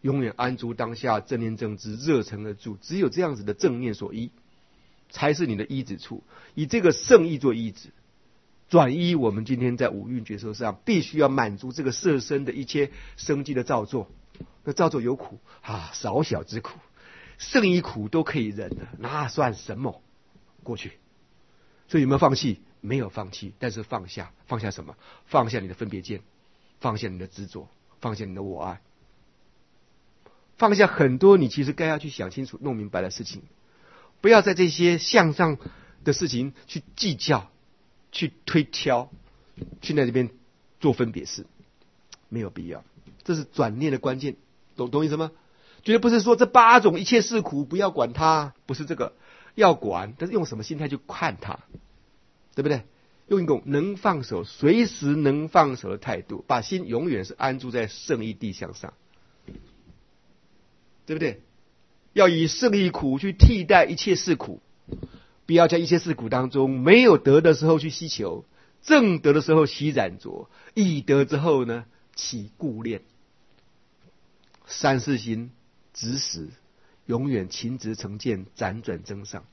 永远安住当下，正念正知，热诚而住。只有这样子的正念所依，才是你的依止处。以这个圣意做依止，转依我们今天在五蕴觉受上，必须要满足这个色身的一切生机的造作。那造作有苦啊，少小之苦，圣意苦都可以忍的，那算什么？过去，所以有没有放弃？没有放弃，但是放下，放下什么？放下你的分别见，放下你的执着，放下你的我爱，放下很多你其实该要去想清楚、弄明白的事情。不要在这些向上的事情去计较、去推挑、去在这边做分别事，没有必要。这是转念的关键，懂意思吗？绝对不是说这8种一切是苦不要管它，不是这个，要管，但是用什么心态去看它，对不对？用一种能放手、随时能放手的态度，把心永远是安住在圣意地向上，对不对？要以圣意苦去替代一切是苦，不要在一切是苦当中没有得的时候去希求，正得的时候起染着，已得之后呢起顾恋。三世心执实，永远勤直成见，辗转增上，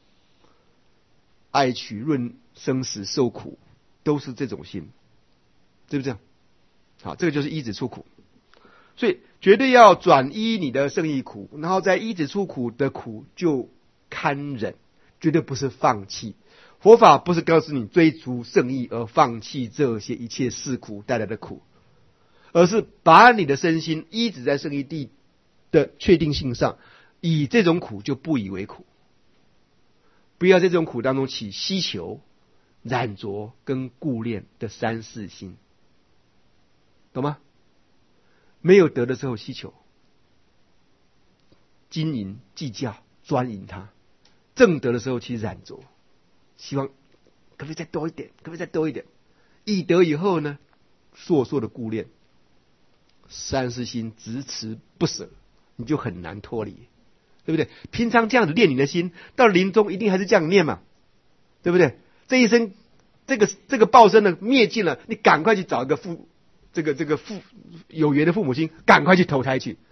爱取论生死受苦，都是这种心，对不对？好，这个就是依止处苦。所以绝对要转依你的圣意苦，然后在依止处苦的苦就堪忍，绝对不是放弃。佛法不是告诉你追逐圣意而放弃这些一切是苦带来的苦，而是把你的身心依止在圣意地的确定性上，以这种苦就不以为苦，不要在这种苦当中起希求、染着跟顾恋的三世心，懂吗？没有得的时候希求、经营、计较、专营它；正得的时候去染着，希望可不可以再多一点，可不可以再多一点？一得以后呢，烁烁的顾恋，三世心执持不舍，你就很难脱离，对不对？平常这样子练你的心，到临终一定还是这样念嘛，对不对？这一生这个报身呢灭尽了，你赶快去找一个有缘的父母亲，赶快去投胎去，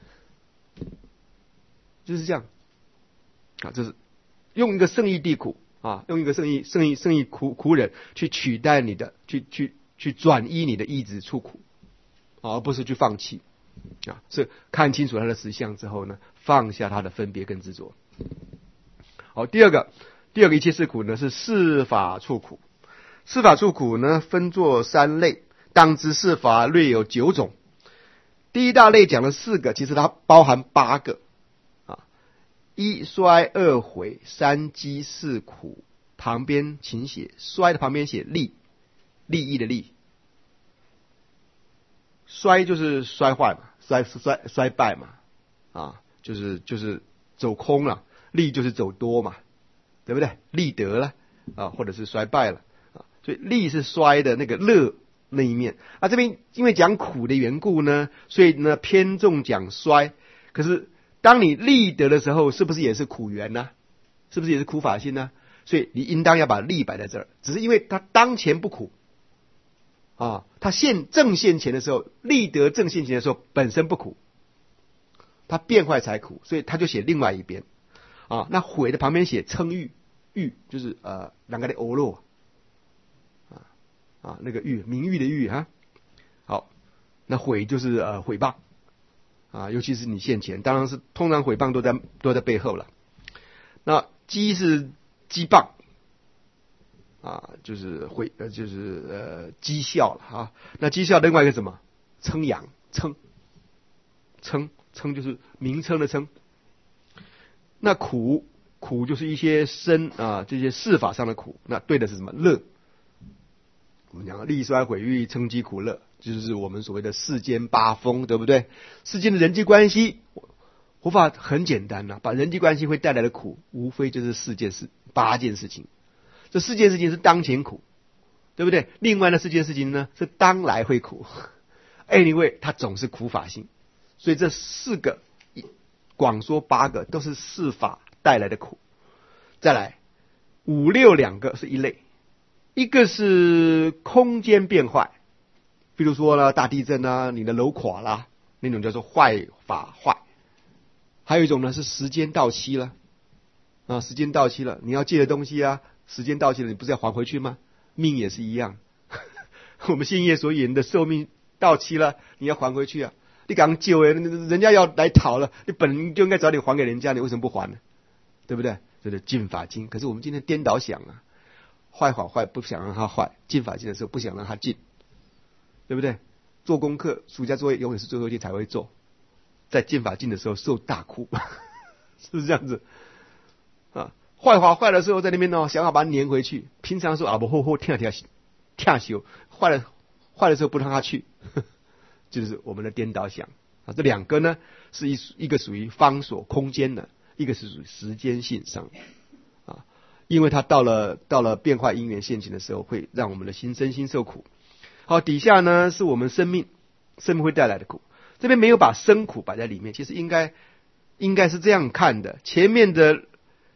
就是这样啊。这是用一个圣意地苦啊，用一个圣意苦忍去取代你的，去转依你的意志处苦，而不是去放弃啊。是看清楚他的实相之后呢，放下他的分别跟执着。好，第二个一切是苦呢，是事法处苦。事法处苦呢，分作3类。当知事法略有9种，第一大类讲了4个，其实它包含8个啊。1衰2毁3积4苦，旁边请写衰的旁边写利，利益的利。衰就是衰坏嘛，衰败嘛，啊，就是走空了，利就是走多嘛，对不对？利得了啊，或者是衰败了啊，所以利是衰的那个乐那一面啊。这边因为讲苦的缘故呢，所以呢偏重讲衰。可是当你利得的时候，是不是也是苦缘呢？是不是也是苦法心呢？所以你应当要把利摆在这儿，只是因为它当前不苦啊，它正现前的时候，利得正现前的时候本身不苦，它变坏才苦，所以他就写另外一边啊。那毁的旁边写称誉，誉就是两个的欧罗啊，那个誉名誉的誉啊。好，那毁就是毁谤啊，尤其是你现前，当然是通常毁谤都在背后了。那讥是讥谤啊，就是讥笑了啊。那讥笑另外一个什么？称扬，称就是名称的称。那苦就是一些这些事法上的苦，那对的是什么？乐。我们讲利衰毁誉称讥苦乐，就是我们所谓的世间8风，对不对？世间的人际关系，佛法很简单把人际关系会带来的苦，无非就是8件事情。这4件事情是当前苦，对不对？另外的4件事情呢，是当来会苦。anyway， 它总是苦法性，所以这4个广说8个都是事法带来的苦。再来5、6两个是一类。一个是空间变坏，比如说呢大地震啊，你的楼垮啦， 那种叫做坏法坏。还有一种呢是时间到期了啊，时间到期了，你要借的东西啊，时间到期了，你不是要还回去吗？命也是一样，我们现业所引的寿命到期了，你要还回去啊。你刚借人家要来讨了，你本来就应该早点还给人家，你为什么不还呢？对不对？这是尽法经。可是我们今天颠倒想啊，坏法坏不想让它坏，尽法经的时候不想让它尽，对不对？做功课，暑假作业永远是最后一天才会做，在尽法经的时候受大苦，是不是这样子啊？坏法坏的时候在那边呢，想要把它粘回去。平常说啊，不后跳修，坏的时候不让它去，就是我们的颠倒想啊。这两个呢，是一个属于方所空间的，一个是属于时间性上啊。因为它到了变坏因缘现前的时候，会让我们的身心受苦。好，底下呢是我们生命会带来的苦。这边没有把生苦摆在里面，其实应该是这样看的。前面的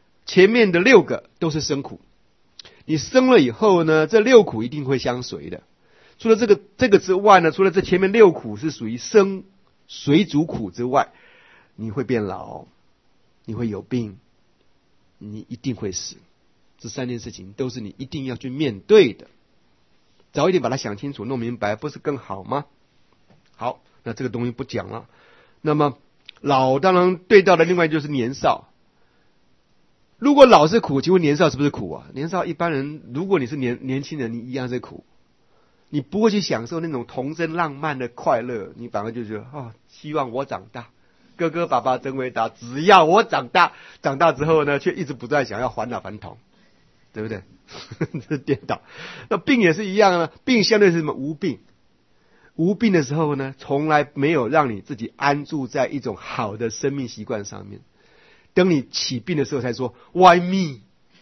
6个都是生苦，你生了以后呢，这6苦一定会相随的。除了这个之外呢，除了这前面6苦是属于生随主苦之外，你会变老，你会有病，你一定会死。这3件事情都是你一定要去面对的。早一点把它想清楚弄明白，不是更好吗？好，那这个东西不讲了。那么老当然对到的另外就是年少。如果老是苦，请问年少是不是苦啊？年少一般人，如果你是年轻人，你一样是苦，你不会去享受那种童真浪漫的快乐，你反而就觉得希望我长大，哥哥爸爸真伟大，只要我长大之后呢，却一直不再想要还老还童，对不对？这是颠倒。那病也是一样啊，病相对是什么？无病。无病的时候呢，从来没有让你自己安住在一种好的生命习惯上面。等你起病的时候才说 Why me？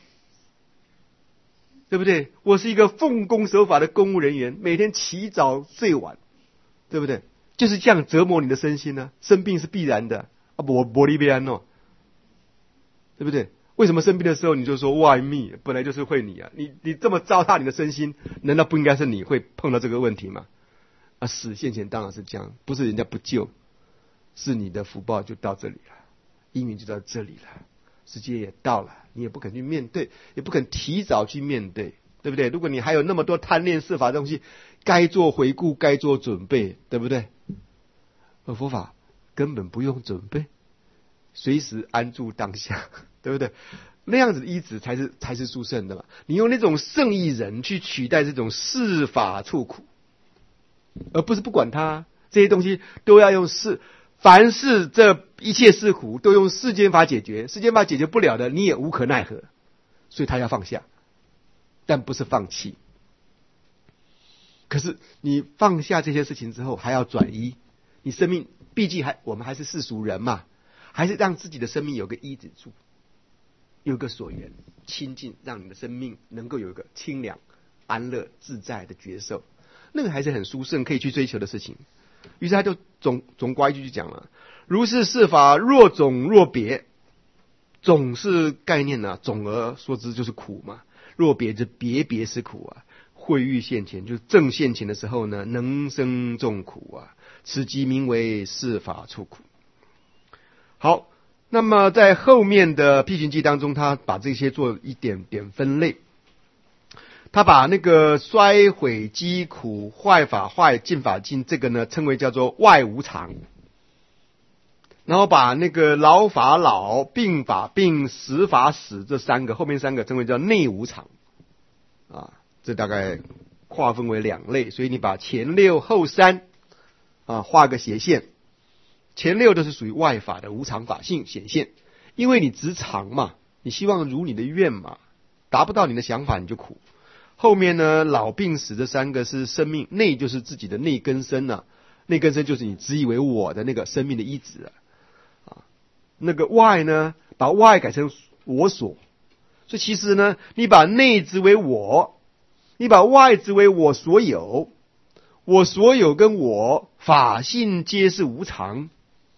对不对？我是一个奉公守法的公务人员，每天起早睡晚，对不对？就是这样折磨你的身心呢。生病是必然的啊，我利别安哦，对不对？为什么生病的时候你就说 Why me？ 本来就是会你啊，你这么糟蹋你的身心，难道不应该是你会碰到这个问题吗？啊，死现前当然是这样，不是人家不救，是你的福报就到这里了，因缘就到这里了，时间也到了，你也不肯去面对，也不肯提早去面对，对不对？如果你还有那么多贪恋世法的东西，该做回顾，该做准备，对不对？而佛法根本不用准备，随时安住当下，对不对？那样子的医治才是殊胜的嘛。你用那种圣意人去取代这种世法处苦，而不是不管它，这些东西都要用凡是这一切是苦都用世间法解决，世间法解决不了的，你也无可奈何，所以他要放下，但不是放弃。可是你放下这些事情之后，还要转移你生命，毕竟我们还是世俗人嘛，还是让自己的生命有个依止处，有个所缘清净，让你的生命能够有一个清凉、安乐、自在的觉受，那个还是很殊胜，可以去追求的事情。于是他就总括一句就讲了：如是世法，若总若别。总是概念啊，总而说之就是苦嘛。若别之别是苦啊。会欲现前，就是正现前的时候呢，能生众苦啊。此即名为世法处苦。好，那么在后面的辟行记当中，他把这些做一点点分类。他把那个衰毁积苦、坏法坏、尽法尽，这个呢称为叫做外无常。然后把那个老法老、病法病、死法死这3个，后面3个称为叫内无常啊。这大概划分为2类，所以你把前6后3啊画个斜线。前6都是属于外法的无常法性显现，因为你执常嘛，你希望如你的愿嘛，达不到你的想法你就苦。后面呢，老病死这3个是生命，内就是自己的内根身啊，内根身就是你执以为我的那个生命的依止啊。那个外呢，把外改成我所，所以其实呢，你把内执为我，你把外执为我所有，我所有跟我法性皆是无常，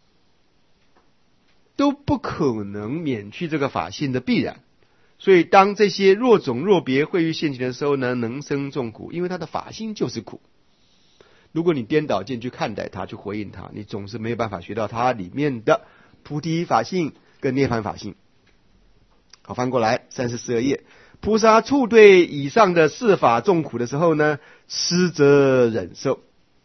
都不可能免去这个法性的必然。所以当这些若种若别会欲现前的时候呢，能生众苦，因为它的法性就是苦。 如果你颠倒见去看待它，去回应它，你总是没有办法学到它里面的菩提法性跟涅槃法性。好，翻过来34页，菩萨处对以上的四法众苦的时候呢，施则忍受。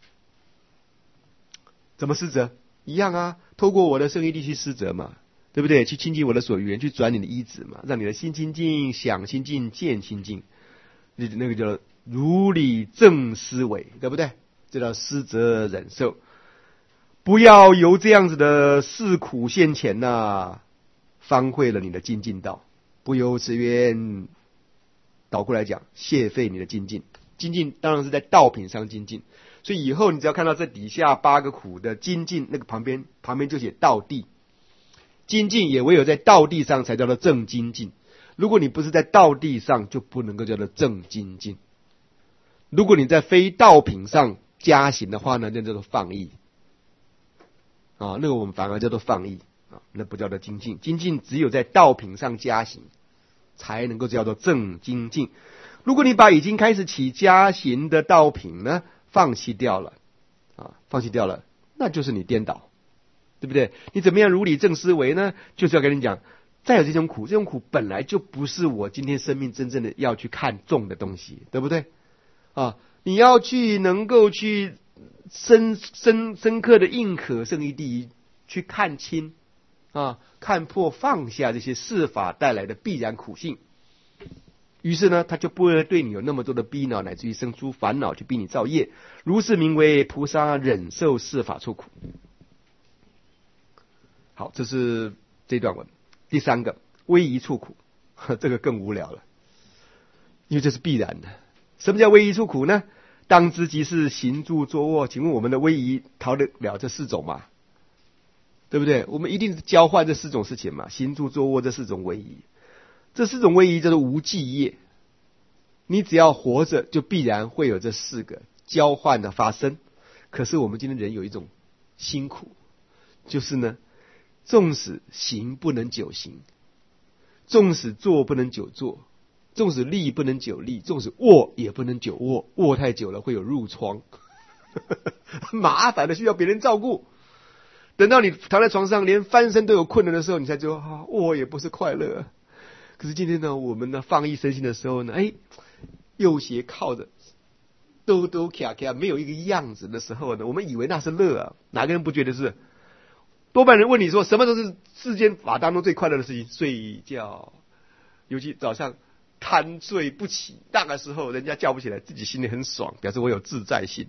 怎么施则？一样啊，透过我的圣义力去施则嘛，对不对？去亲近我的所缘，去转你的依止嘛，让你的心清净，想清净，见清净，那个叫如理正思维，对不对？这叫施则忍受。不要由这样子的事苦现前方废了你的精进道。不由此愿，倒过来讲，谢废你的精进。精进当然是在道品上精进，所以以后你只要看到这底下8个苦的精进，那个旁边就写道地。精进也唯有在道地上才叫做正精进。如果你不是在道地上，就不能够叫做正精进。如果你在非道品上加行的话呢，那叫做放逸那个我们反而叫做放逸那不叫做精进。精进只有在道品上加行，才能够叫做正精进。如果你把已经开始起加行的道品呢放弃掉了那就是你颠倒，对不对？你怎么样如理正思维呢？就是要跟你讲，再有这种苦本来就不是我今天生命真正的要去看重的东西，对不对？你要去能够去深刻的印可圣义第一，去看清看破放下这些世法带来的必然苦性。于是呢，他就不会对你有那么多的逼恼，乃至于生出烦恼去逼你造业。如是名为菩萨忍受世法出苦。好，这是这段文。第3个，威仪处苦，这个更无聊了，因为这是必然的。什么叫威仪处苦呢？当知即是行住坐卧。请问我们的威仪逃得了这4种吗？对不对？我们一定是交换这4种事情嘛，行住坐卧这4种威仪。这4种威仪叫做无记业，你只要活着，就必然会有这4个交换的发生。可是我们今天人有一种辛苦，就是呢，纵使行不能久行，纵使坐不能久坐，纵使立不能久立，纵使卧也不能久卧，卧太久了会有褥疮麻烦的，需要别人照顾。等到你躺在床上连翻身都有困难的时候，你才觉得卧也不是快乐。可是今天呢，我们呢放逸身心的时候呢，右斜靠着兜兜卡卡没有一个样子的时候呢，我们以为那是乐哪个人不觉得是？多半人问你说，什么都是世间法当中最快乐的事情？睡觉，尤其早上贪睡不起，那个时候人家叫不起来，自己心里很爽，表示我有自在心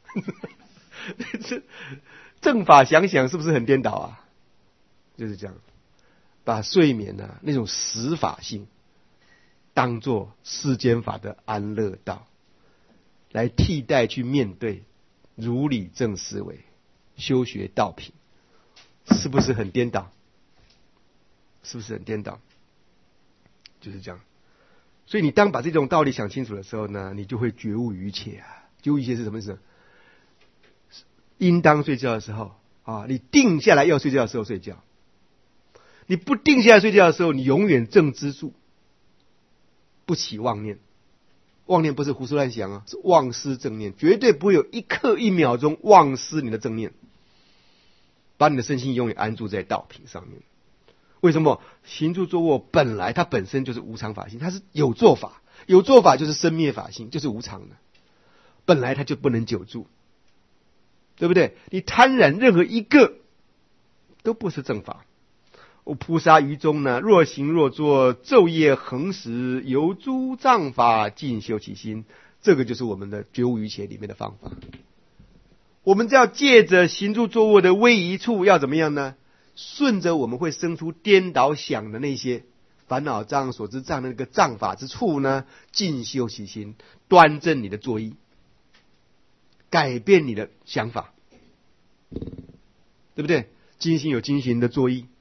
正法想想是不是很颠倒就是这样，把睡眠那种死法性当作世间法的安乐道，来替代去面对如理正思维修学道品，是不是很颠倒？是不是很颠倒？就是这样。所以你当把这种道理想清楚的时候呢，你就会觉悟于切觉悟于切是什么意思？应当睡觉的时候你定下来要睡觉的时候睡觉，你不定下来睡觉的时候，你永远正知住，不起妄念。妄念不是胡思乱想是忘失正念，绝对不会有1刻1秒钟忘失你的正念，把你的身心永远安住在道品上面。为什么？行住坐卧它本身就是无常法性，它是有做法，有做法就是生灭法性，就是无常的，本来它就不能久住，对不对？你贪染任何一个都不是正法。菩萨于中呢，若行若坐，昼夜恒时，由诸障法尽修其心。这个就是我们的觉悟于切里面的方法。我们只要借着行住坐卧的威仪处，要怎么样呢？顺着我们会生出颠倒想的那些烦恼障、所知障的那个障法之处呢，尽修其心，端正你的作意，改变你的想法，对不对？精行有精行的作意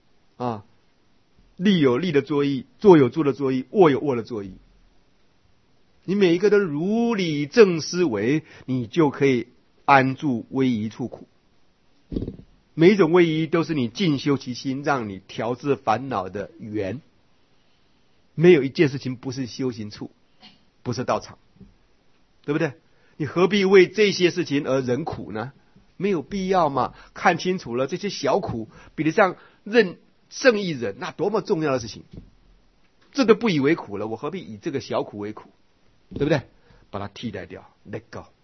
立有立的作意，坐有坐的作意，卧有卧的作意。你每一个都如理正思维，你就可以安住威仪处苦。每一种威仪都是你尽修其心，让你调治烦恼的源。没有一件事情不是修行处，不是道场，对不对？ 你何必为这些事情而忍苦呢？没有必要嘛。看清楚了，这些小苦比得上任胜一忍，那多么重要的事情，这都不以为苦了，我何必以这个小苦为苦，对不对？把它替代掉 ，let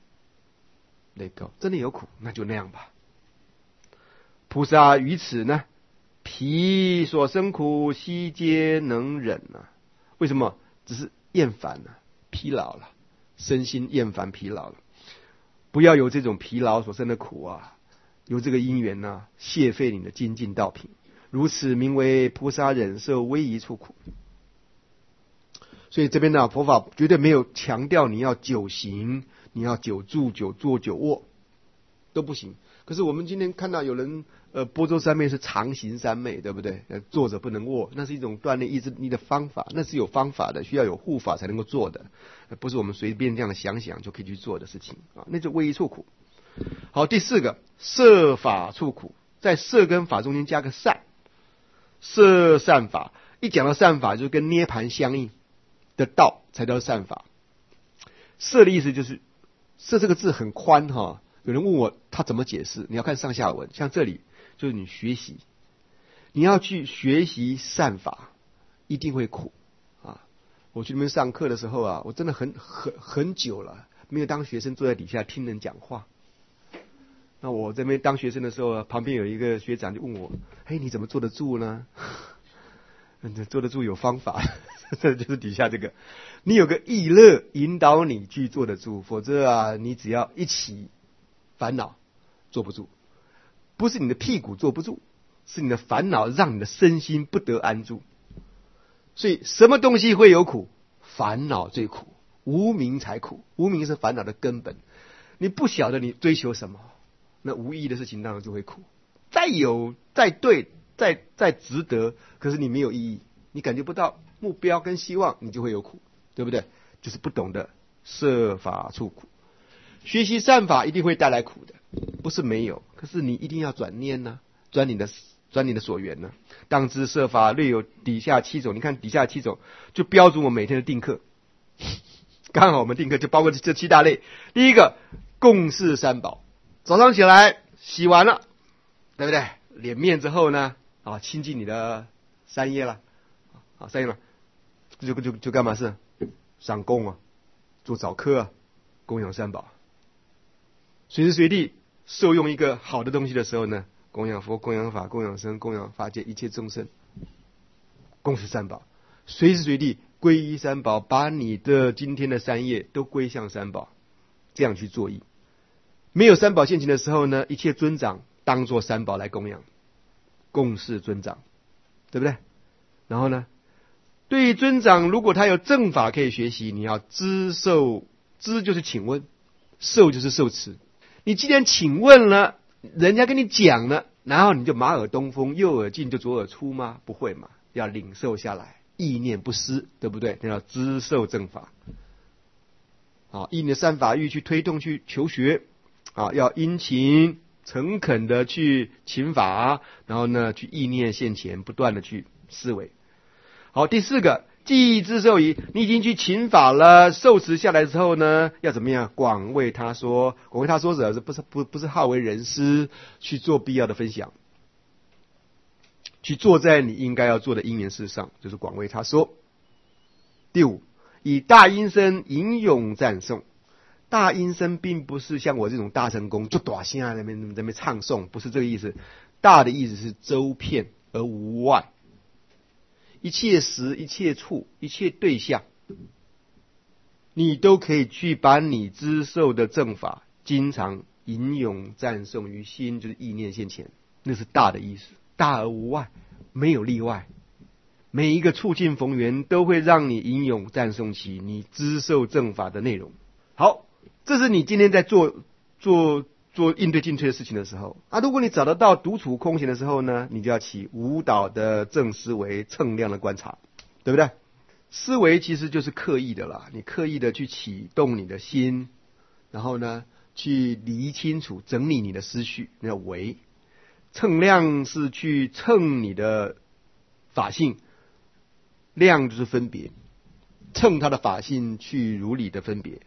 go，let go， 真的有苦，那就那样吧。菩萨于此呢，彼所生苦，悉皆能忍啊。为什么？只是厌烦了，疲劳了，身心厌烦疲劳了。不要有这种疲劳所生的苦啊，有这个因缘啊，泄废你的精进道品，如此名为菩萨忍受威仪处苦。所以这边呢，佛法绝对没有强调你要久行，你要久住、久坐、久卧都不行。可是我们今天看到有人般舟三昧是常行三昧，对不对？坐着不能卧，那是一种锻炼意志力的方法，那是有方法的，需要有护法才能够做的，不是我们随便这样想想就可以去做的事情啊。那就威仪处苦。好，第四个摄法处苦，在摄跟法中间加个善，摄善法。一讲到善法，就是跟涅盘相应的道才叫善法。摄的意思就是摄这个字很宽哈。有人问我他怎么解释，你要看上下文。像这里就是你学习，你要去学习善法，一定会苦啊！我去那边上课的时候啊，我真的很久了没有当学生坐在底下听人讲话。那我这边当学生的时候，旁边有一个学长就问我：“嘿，你怎么坐得住呢？”坐得住有方法，这就是底下这个，你有个意乐引导你去坐得住，否则啊，你只要一起烦恼坐不住，不是你的屁股坐不住，是你的烦恼让你的身心不得安住。所以什么东西会有苦？烦恼最苦，无明才苦，无明是烦恼的根本。你不晓得你追求什么，那无意义的事情当然就会苦。再有再对再值得，可是你没有意义，你感觉不到目标跟希望，你就会有苦，对不对？就是不懂得摄法处苦。学习善法一定会带来苦的，不是没有，可是你一定要转念呢，转你的所缘呢。当知摄法略有底下7种，你看底下7种就标注我每天的定课，刚好我们定课就包括这7大类。第一个，共事三宝，早上起来洗完了，对不对？脸面之后呢，亲近你的三业了，三业了，就干嘛事？上供啊，做早课啊，供养三宝。随时随地受用一个好的东西的时候呢，供养佛、供养法、供养僧、供养法界一切众生，共事三宝。随时随地皈依三宝，把你的今天的三业都归向三宝，这样去作意。没有三宝现前的时候呢，一切尊长当作三宝来供养，共事尊长，对不对？然后呢，对于尊长，如果他有正法可以学习，你要知受，知就是请问，受就是受持。你既然请问了，人家跟你讲了，然后你就马耳东风，右耳进就左耳出吗？不会嘛，要领受下来，意念不失，对不对？那叫知受正法。以你的善法欲去推动去求学，要殷勤诚恳的去勤法，然后呢，去意念现前，不断的去思维。好，第四个，既知受仪，你已经去勤法了，受持下来之后呢，要怎么样？广为他说，广为他说者不是好为人师去做必要的分享，去做在你应该要做的因缘事上，就是广为他说。第五，以大音声吟咏赞颂。大音声并不是像我这种大神功就大声在那边唱诵，不是这个意思。大的意思是周遍而无外，一切时、一切处、一切对象，你都可以去把你知受的正法经常吟咏赞颂于心，就是意念现前，那是大的意思。大而无外，没有例外。每一个处境逢缘都会让你吟咏赞颂起你知受正法的内容。好，这是你今天在做应对进退的事情的时候如果你找得到独处空闲的时候呢，你就要起无导的正思维，称量的观察，对不对？思维其实就是刻意的啦，你刻意的去启动你的心，然后呢，去理清楚、整理你的思绪，那叫为。称量是去称你的法性，量就是分别，称它的法性去如理的分别。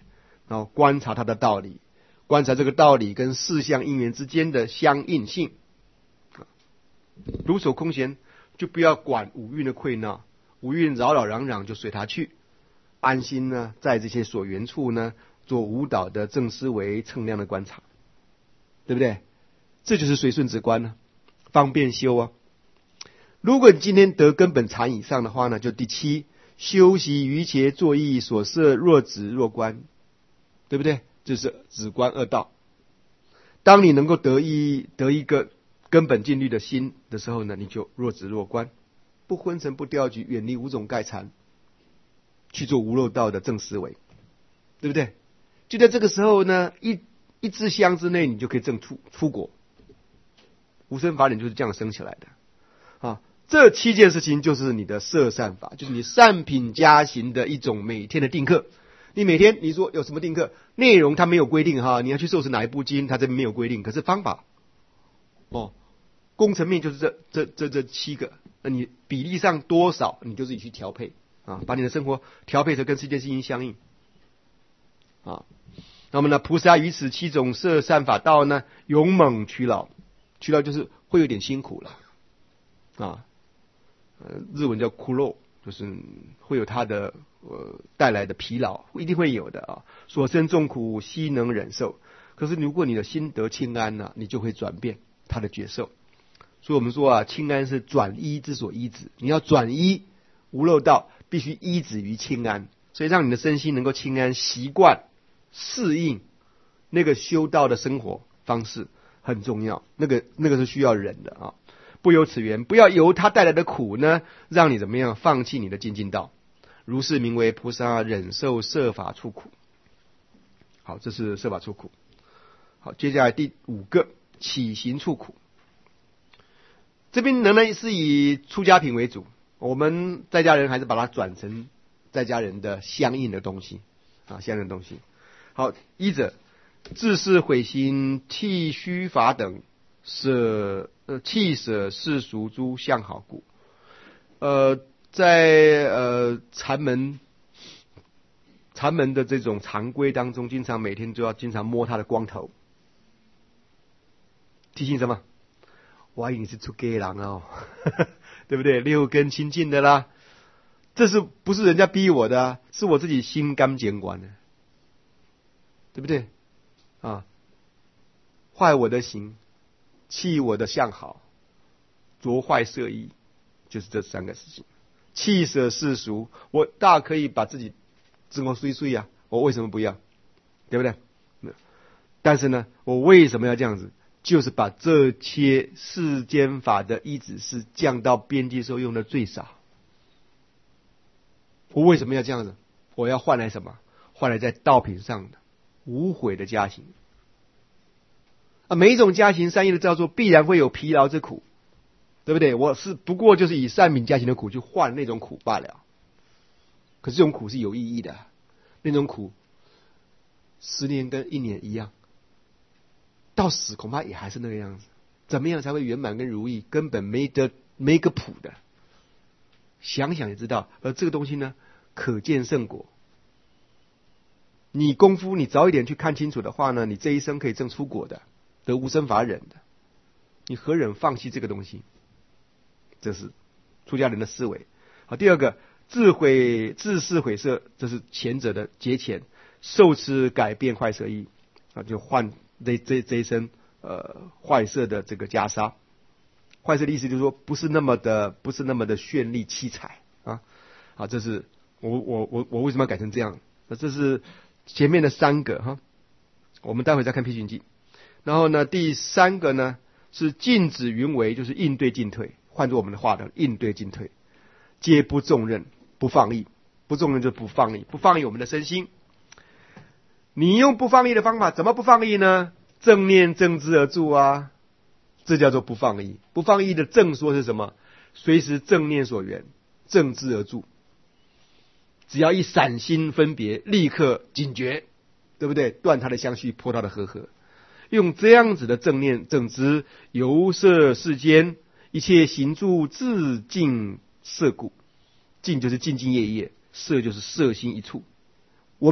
然后观察它的道理，观察这个道理跟四项因缘之间的相应性。如守空闲，就不要管五蕴的溃闹，五蕴扰扰攘攘就随它去，安心呢在这些所缘处呢做无导的正思维称量的观察，对不对？这就是随顺止观呢，方便修啊。如果你今天得根本禅以上的话呢，就第七，修习于伽作意所摄若止若观，对不对？就是止观二道。当你能够得一个根本禁律的心的时候呢，你就若止若观，不昏沉不掉举，远离五种盖缠，去做无漏道的正思维，对不对？就在这个时候呢，一支香之内，你就可以证出果。无生法典就是这样生起来的啊。这七件事情就是你的摄善法，就是你善品加行的一种每天的定课。你每天你说有什么定课内容，它没有规定哈，你要去受持哪一部经，它这边没有规定，可是方法工程面就是这七个，那你比例上多少，你就自己去调配啊，把你的生活调配成跟世界心相应啊。那么呢，菩萨于此七种摄善法道呢，勇猛劬劳就是会有点辛苦了啊。日文叫苦労，就是会有它的带来的疲劳，一定会有的啊。所生众苦，悉能忍受。可是如果你的心得清安呢，你就会转变它的觉受。所以我们说啊，清安是转依之所依止。你要转依无漏道，必须依止于清安。所以让你的身心能够清安，习惯适应那个修道的生活方式很重要。那个是需要忍的啊。不由此缘，不要由它带来的苦呢，让你怎么样放弃你的精进道。如是名为菩萨忍受摄法出苦。好，这是摄法出苦。好，接下来第五个起行出苦。这边仍然是以出家品为主，我们在家人还是把它转成在家人的相应的东西啊，相应的东西。好，一者自是毁心剃须法等，弃舍世俗诸相好故。在禅门的这种常规当中，经常每天就要经常摸他的光头，提醒什么？我以为你是出家人哦，对不对？六根清净的啦，这是不是人家逼我的啊？是我自己心甘情愿的，对不对？啊，坏我的行，弃我的相好，着坏色意，就是这三个事情。弃舍世俗，我大可以把自己生活碎碎啊，我为什么不要？对不对？但是呢，我为什么要这样子？就是把这些世间法的依止是降到边际时候用的最少。我为什么要这样子？我要换来什么？换来在道品上的无悔的加行啊！每一种加行善业的造作，必然会有疲劳之苦，对不对？我是不过就是以善品加行的苦去换那种苦罢了。可是这种苦是有意义的，那种苦10年跟1年一样。到死恐怕也还是那个样子，怎么样才会圆满跟如意？根本没个谱的。想想也知道，而这个东西呢，可见圣果。你功夫你早一点去看清楚的话呢，你这一生可以证出果的，得无生法忍的。你何忍放弃这个东西？这是出家人的思维。好，第二个自是毁色，这是前者的节前，受持改变坏色意啊，就换这一身坏色的这个袈裟。坏色的意思就是说不是那么的绚丽七彩啊。好，这是我为什么要改成这样？那这是前面的3个哈，我们待会再看批评记。然后呢，第3个呢是禁止云为，就是应对进退。换作我们的话呢，应对进退，皆不重任，不放逸。不重任就不放逸，不放逸我们的身心。你用不放逸的方法，怎么不放逸呢？正念正知而住啊，这叫做不放逸。不放逸的正说是什么？随时正念所缘，正知而住。只要一闪心分别，立刻警觉，对不对？断他的相续，破他的和合。用这样子的正念正知，游摄世间，一切行住自净摄故。净就是兢兢业业，摄就是摄心一处。我们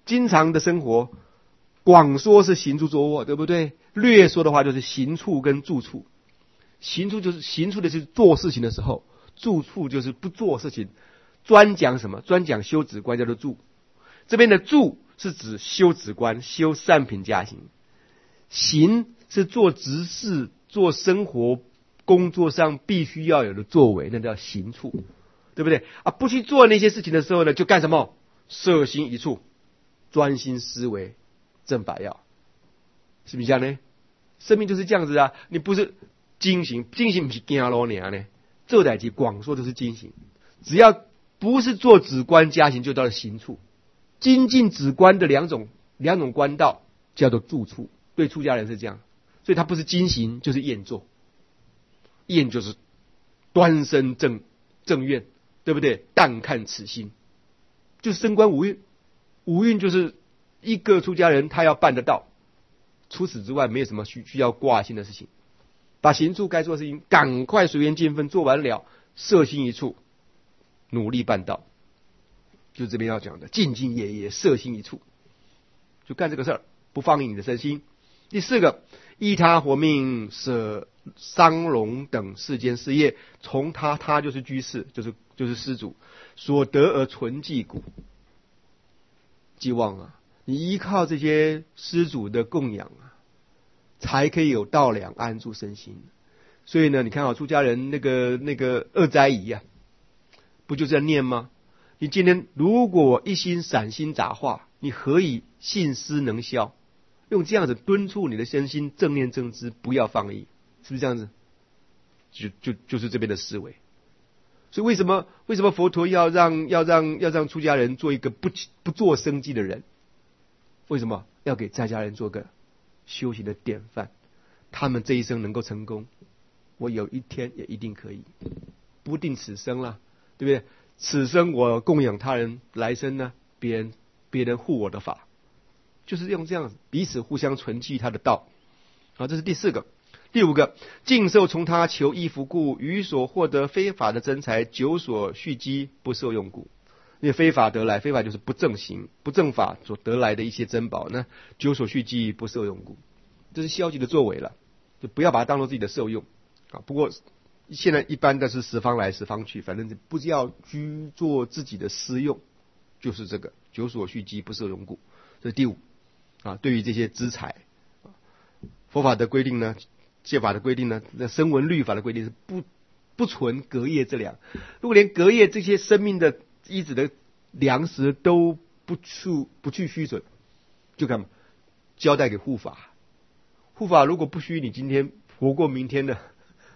经常的生活，广说是行住坐卧，对不对？略说的话就是行处跟住处。行处的是做事情的时候，住处就是不做事情。专讲什么？专讲修止观叫做住。这边的住是指修止观，修善品加行。行是做执事、做生活、工作上必须要有的作为，那叫行处，对不对？啊，不去做那些事情的时候呢，就干什么？摄心一处，专心思维正法要，是不是这样呢？生命就是这样子啊！你不是精行，精行不是行路呢？做代志广说就是精行，只要不是做止观加行，就到了行处。精进止观的两种观道叫做住处，对出家人是这样，所以他不是精行就是厌坐，厌就是端身正愿，对不对？但看此心，就是升观五蕴，五蕴就是一个出家人他要办得到，除此之外没有什么需要挂心的事情。把行处该做的事情赶快随缘尽分做完了，摄心一处，努力办到，就是这边要讲的兢兢业业，摄心一处，就干这个事儿，不放逸你的身心。第四个，依他活命，舍商龙等世间事业，从他就是居士，就是施主所得而存记故。寄望啊，你依靠这些施主的供养啊，才可以有道两安住身心。所以呢，你看啊，出家人那个二斋仪啊，不就这样念吗？你今天如果一心散心杂化，你何以信思能消？用这样子敦促你的身心正念正知，不要放逸，是不是这样子？就是这边的思维。所以为什么佛陀要让出家人做一个不做生计的人？为什么要给在家人做个修行的典范？他们这一生能够成功，我有一天也一定可以，不定此生了，对不对？此生我供养他人，来生呢，别人护我的法，就是用这样子彼此互相存记他的道。好，这是第四个。第五个，尽受从他求衣服故，于所获得非法的真财，久所蓄积，不受用故。因为非法得来，非法就是不正行、不正法所得来的一些珍宝呢，久所蓄积，不受用故，这是消极的作为了，就不要把它当做自己的受用啊。不过现在一般的是十方来十方去，反正不要居做自己的私用，就是这个久所蓄积，不受用故。这是第五啊。对于这些资财，佛法的规定呢，戒法的规定呢，那声闻律法的规定是不存隔夜之粮。如果连隔夜这些生命的衣子的粮食都不去虚损，就干嘛？交代给护法。护法如果不虚，你今天活过明天的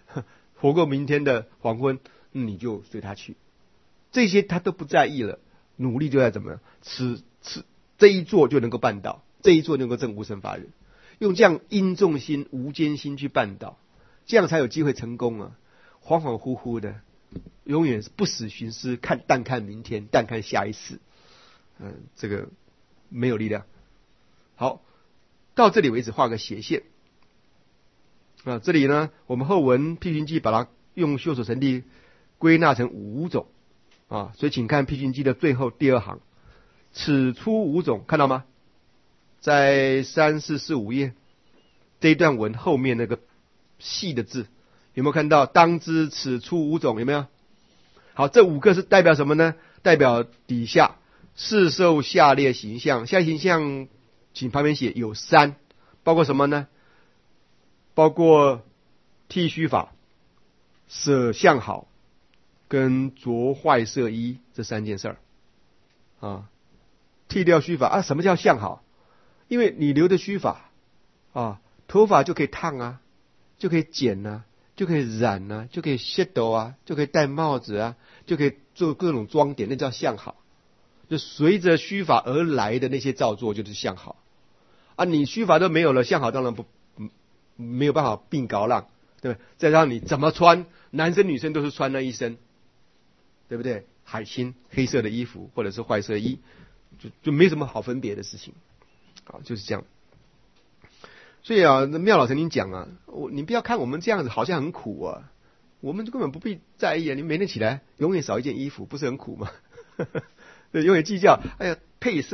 黄昏，你就随他去。这些他都不在意了，努力就要怎么样？这一做就能够办到，这一做能够证无生法忍。用这样因重心、无间心去办到，这样才有机会成功啊！恍恍惚惚的，永远是不死寻思，但看明天，但看下一世。这个没有力量。好，到这里为止，画个斜线。这里呢，我们后文辟熏记把它用修守成谛归纳成5种啊，所以请看辟熏记的最后第2行，此出5种，看到吗？在3、4、4、5页这一段文后面那个细的字，有没有看到？当知此出5种，有没有？好，这5个是代表什么呢？代表底下世受下列形象，下列形象请旁边写有3，包括什么呢？包括剃须法、舍相好跟着坏色衣这3件事儿啊。剃掉须发啊，什么叫相好？因为你留的须发啊，头发就可以烫啊，就可以剪啊，就可以染啊，就可以卸斗啊，就可以戴帽子啊，就可以做各种装点，那叫相好。就随着须发而来的那些造作就是相好啊。你须发都没有了，相好当然没有办法并高浪，对不对？再让你怎么穿，男生女生都是穿那一身，对不对？海青黑色的衣服或者是坏色衣，就没什么好分别的事情啊，就是这样。所以啊，妙老曾经讲啊，你不要看我们这样子好像很苦啊，我们根本不必在意啊。你每天起来永远少一件衣服，不是很苦吗？对，永远计较，哎呀配色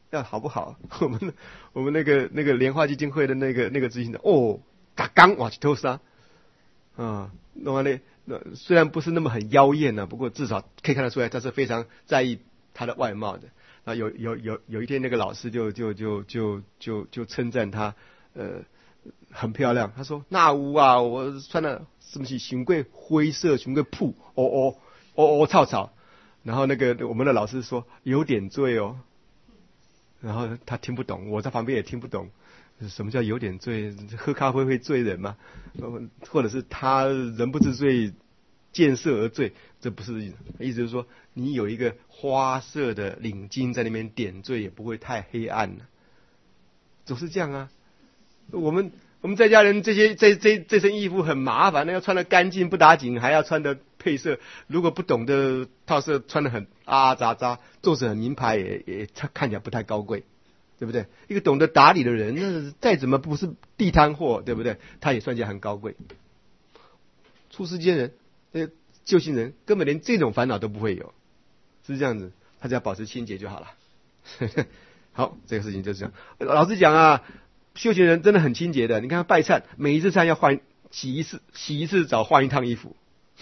要好不好？我们那个莲花基金会的那个执行长，刚哇去偷杀啊，弄完了，虽然不是那么很妖艳呢，不过至少可以看得出来他是非常在意他的外貌的。啊，有一天那个老师就称赞他，很漂亮。他说：“那屋啊，我穿的什么是熊贵灰色，熊贵铺，草草。”然后那个我们的老师说：“有点醉哦。”然后他听不懂，我在旁边也听不懂，什么叫有点醉？喝咖啡会醉人吗？或者是他人不知醉，见色而醉？这不是意思，就是说你有一个花色的领巾在那边点缀，也不会太黑暗了。总是这样啊。我们在家人这身衣服很麻烦，要穿得干净不打紧，还要穿得配色。如果不懂得套色，穿得很杂杂，做成很名牌也看起来不太高贵，对不对？一个懂得打理的人，那再怎么不是地摊货，对不对？他也算起来很高贵。出世间人，修行人根本连这种烦恼都不会有，是这样子，他只要保持清洁就好了。好，这个事情就是这样。老实讲啊，修行人真的很清洁的。你看拜忏，每一次忏要洗一次澡，换一趟衣服，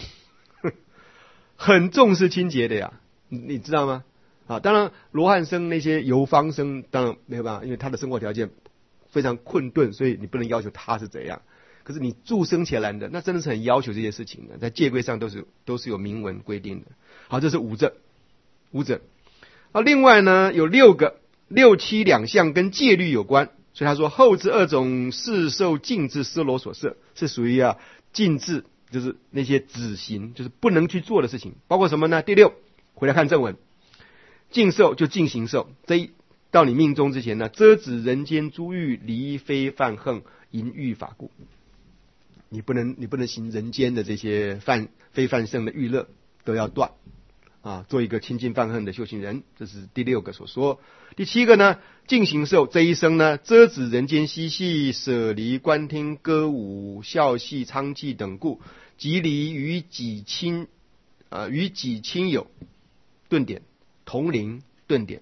很重视清洁的呀，你知道吗？啊，当然罗汉生那些游方生当然没有办法，因为他的生活条件非常困顿，所以你不能要求他是怎样。可是你助生起来的，那真的是很要求这些事情的，在戒规上都是有明文规定的。好，这是五者。另外呢，有6个6、7两项跟戒律有关，所以他说后之2种是受禁制奢罗所摄，是属于禁制，就是那些止行，就是不能去做的事情，包括什么呢？第6，回来看正文，禁受就禁行受，这一到你命中之前呢，遮止人间诸欲，离非犯横，淫欲法故。你不能行人间的这些非犯圣的欲乐，都要断啊，做一个清净犯恨的修行人。这是第6个所说。第7个呢，禁行受，这一生呢，遮止人间嬉戏，舍离观听歌舞笑戏娼妓等故，即离与己亲友顿点，同龄顿点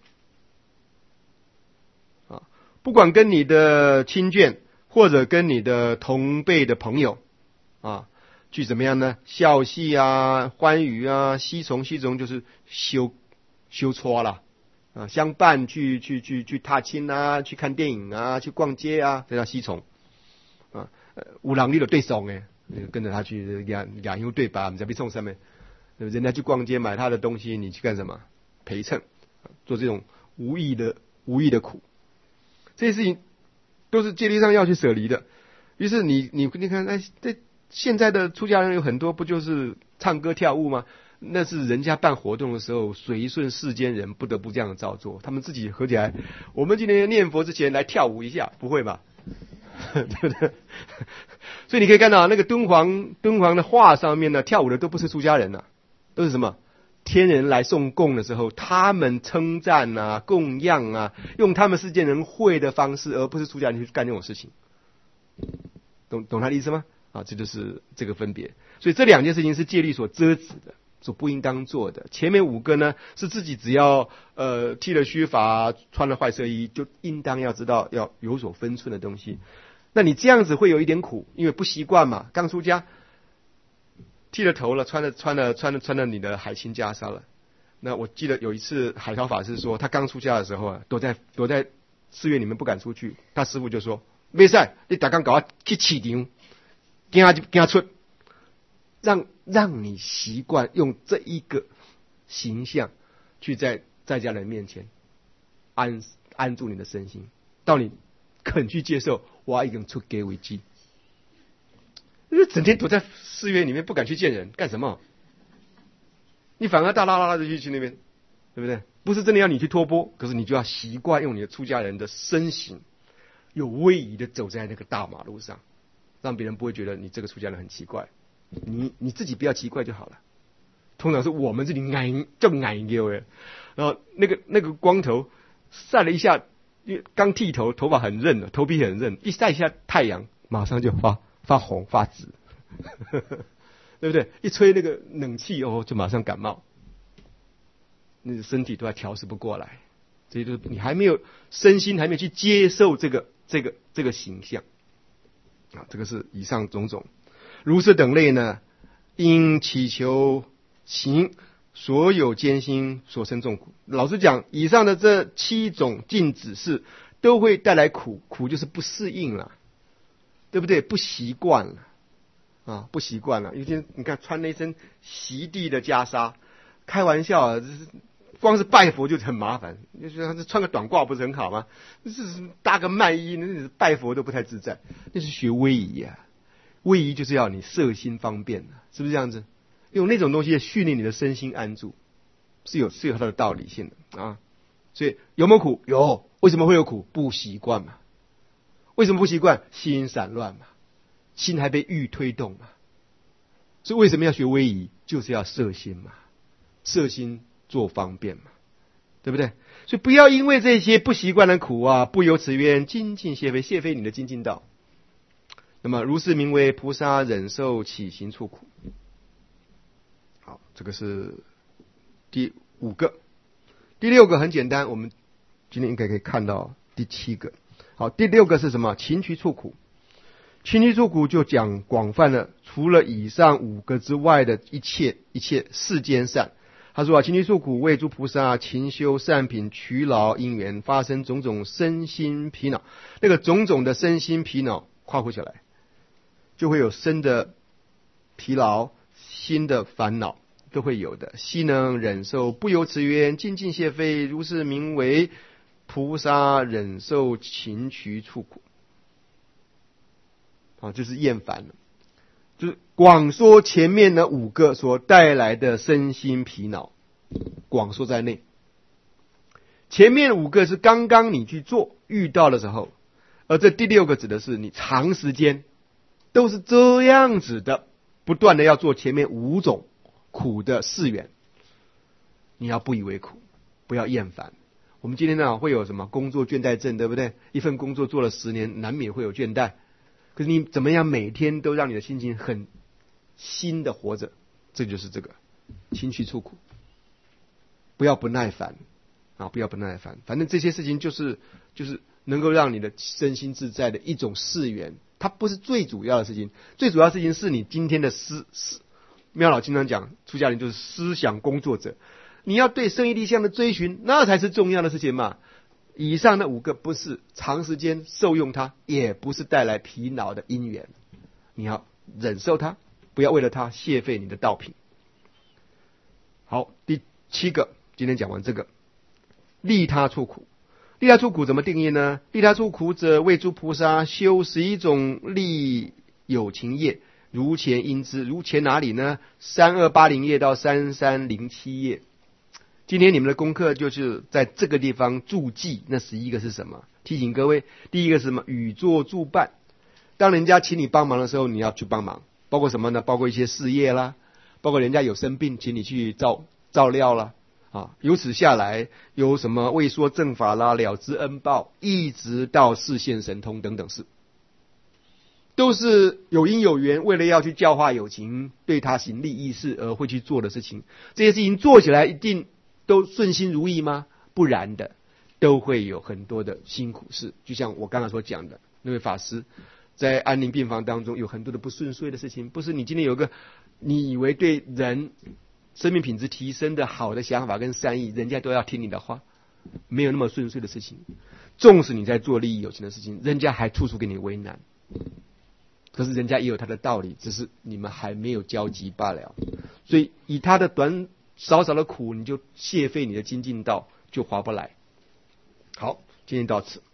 啊，不管跟你的亲眷或者跟你的同辈的朋友啊，去怎么样呢？笑戏啊，欢愉啊，嬉从就是修撮啦啊，相伴去踏青啊，去看电影啊，去逛街啊，这叫嬉从啊。有人你就对送诶，跟着他去两优对吧？我们在被送上面，人家去逛街买他的东西，你去干什么？陪衬，做这种无意的苦，这些事情都是戒律上要去舍离的。于是你看，这现在的出家人有很多，不就是唱歌跳舞吗？那是人家办活动的时候随顺世间人不得不这样照做，他们自己合起来，我们今天念佛之前来跳舞一下，不会吧？对不对？所以你可以看到那个敦煌的画上面呢，跳舞的都不是出家人啊，都是什么？天人来送供的时候，他们称赞啊、供养啊，用他们世间人会的方式，而不是出家人去干这种事情。懂他的意思吗？啊，这就是这个分别。所以这2件事情是戒律所遮止的，所不应当做的。前面5个呢，是自己只要剃了须发，穿了坏色衣，就应当要知道要有所分寸的东西。那你这样子会有一点苦，因为不习惯嘛，刚出家。剃了头了，穿了你的海青袈裟了。那我记得有一次海涛法师说，他刚出家的时候啊，躲在寺院里面不敢出去。他师父就说：“没事，你大刚搞去市场，惊出，让你习惯用这一个形象去在家人面前安住你的身心，到你肯去接受，我已经出家为止。”整天躲在寺院里面不敢去见人，干什么？你反而大拉拉的去那边，对不对？不是真的要你去托钵，可是你就要习惯用你的出家人的身形，有威仪的走在那个大马路上，让别人不会觉得你这个出家人很奇怪。你自己不要奇怪就好了。通常是我们这里矮牛哎，然后那个光头晒了一下，因为刚剃头，头发很韧的，头皮很韧，一晒一下太阳，马上就发红发紫，对不对？一吹那个冷气就马上感冒，那个身体都还调试不过来这些都是你还没有身心还没有去接受这个形象啊。这个是以上种种。如是等类呢，因祈求行所有艰辛所生众苦。老实讲，以上的这7种禁止事都会带来苦，苦就是不适应了，对不对？不习惯了啊，不习惯了。有些你看穿了一身席地的袈裟，开玩笑啊，光是拜佛就很麻烦。就是穿个短褂不是很好吗？是搭个曼衣，那拜佛都不太自在。那是学威仪啊，威仪就是要你摄心方便，是不是这样子？用那种东西训练你的身心安住，是有它的道理性的啊。所以有没有苦？有。为什么会有苦？不习惯嘛。为什么不习惯？心散乱嘛，心还被欲推动嘛。所以为什么要学威仪？就是要摄心嘛，摄心做方便嘛，对不对？所以不要因为这些不习惯的苦啊，不由此冤，精进谢非，谢非你的精进道。那么如是名为菩萨忍受起行处苦。好，这个是第5个。第6个很简单，我们今天应该可以看到第7个。好，第6个是什么？勤渠处苦。勤渠处苦就讲广泛了，除了以上5个之外的一切世间善。他说啊，勤渠处苦为诸菩萨勤修善品，劬劳因缘，发生种种身心疲恼。那个种种的身心疲恼跨过起来，就会有身的疲劳，心的烦恼都会有的。悉能忍受，不由此冤，精进谢非，如是名为菩萨忍受勤渠处苦。啊，就是厌烦了。就是广说前面的5个所带来的身心疲恼，广说在内。前面5个是刚刚你去做遇到的时候，而这第6个指的是你长时间都是这样子的，不断的要做前面5种苦的事缘，你要不以为苦，不要厌烦。我们今天呢会有什么工作倦怠症，对不对？一份工作做了10年，难免会有倦怠。可是你怎么样每天都让你的心情很新的活着，这就是这个勤渠处苦。不要不耐烦啊，不要不耐烦。反正这些事情就是能够让你的身心自在的一种事缘，它不是最主要的事情。最主要的事情是你今天的妙老经常讲，出家人就是思想工作者，你要对胜义立相的追寻，那才是重要的事情嘛。以上那5个不是长时间受用它，也不是带来疲劳的因缘，你要忍受它，不要为了它谢废你的道品。好，第7个，今天讲完这个，利他处苦。利他处苦怎么定义呢？利他处苦者，为诸菩萨修11种利有情业，如前应知。如前哪里呢？3280页到3307页。今天你们的功课就是在这个地方注记，那11个是什么？提醒各位，第一个是什么？与作助伴。当人家请你帮忙的时候，你要去帮忙，包括什么呢？包括一些事业啦，包括人家有生病，请你去照料啦。啊，由此下来，有什么为说正法啦、了知恩报，一直到示现神通等等事，都是有因有缘，为了要去教化有情，对他行利益事而会去做的事情。这些事情做起来一定都顺心如意吗？不然的，都会有很多的辛苦事。就像我刚才所讲的，那位法师在安宁病房当中有很多的不顺遂的事情，不是你今天有个你以为对人生命品质提升的好的想法跟善意，人家都要听你的话，没有那么顺遂的事情。纵使你在做利益有情的事情，人家还处处给你为难，可是人家也有他的道理，只是你们还没有交集罢了。所以以他的少少的苦，你就谢废你的精进道，就划不来。好，今天到此。